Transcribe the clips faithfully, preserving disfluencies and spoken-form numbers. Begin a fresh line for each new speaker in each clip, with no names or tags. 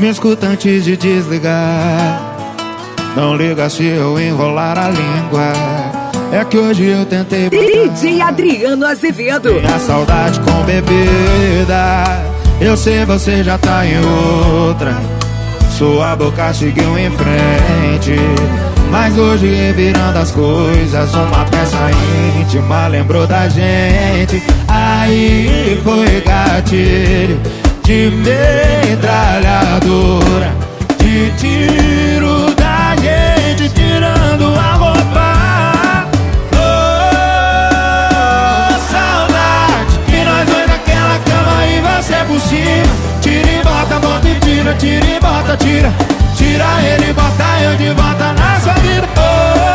Me escuta antes de desligar. Não liga se eu enrolar a língua. É que hoje eu tentei
D J Adriano Azevedo.
Minha saudade com bebida. Eu sei você já tá em outra. Sua boca seguiu em frente. Mas hoje revirando as coisas, uma peça íntima lembrou da gente. Aí foi gatilho de metralhadora, de tiro da gente tirando a roupa. Oh, saudade que nós dois naquela cama e você por cima. Tira e bota, bota e tira, tira e bota, tira. Tira ele, bota eu de volta na sua vida. Oh,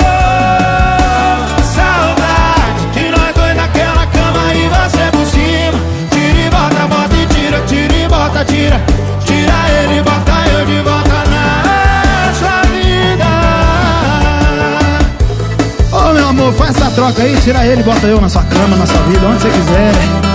saudade que nós dois naquela cama e você por cima. Tira e bota, bota e tira, tira e bota, tira. Tira ele, bota eu de volta na sua vida.
Ô meu amor, faz essa troca aí, tira ele, bota eu na sua cama, na sua vida, onde você quiser.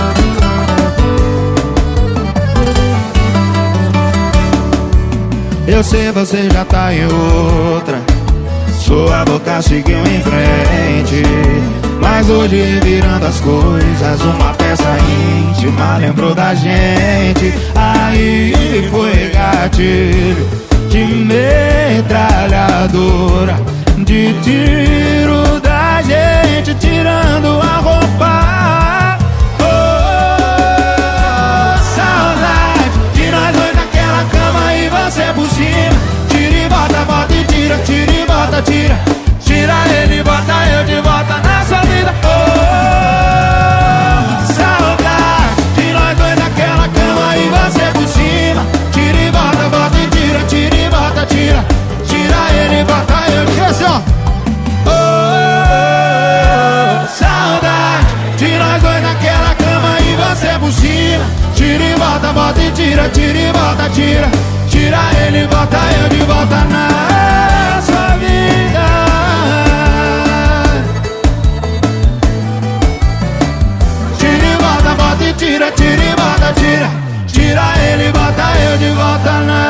Eu sei você já tá em outra. Sua boca seguiu em frente. Mas hoje virando as coisas, uma peça íntima lembrou da gente. Aí foi gatilho de metralhadora, de tiro da gente tirando a roupa. Oh, saudade de nós dois naquela cama e você por cima. Tira e bota, bota e tira, tira e bota, tira. Tira ele, bota eu de volta na sua vida. Oh, saudade de nós dois naquela cama e você por cima. Tira e bota, bota e tira, tira e bota, tira. Tira ele, bota eu de volta. Oh, saudade de nós dois naquela cama e você por cima. Tira e bota, bota e tira, tira e bota, tira. Tira ele, bota eu de volta na sua vida. Tira e bota, bota e tira, tira e bota, tira. Tira ele, bota eu de volta na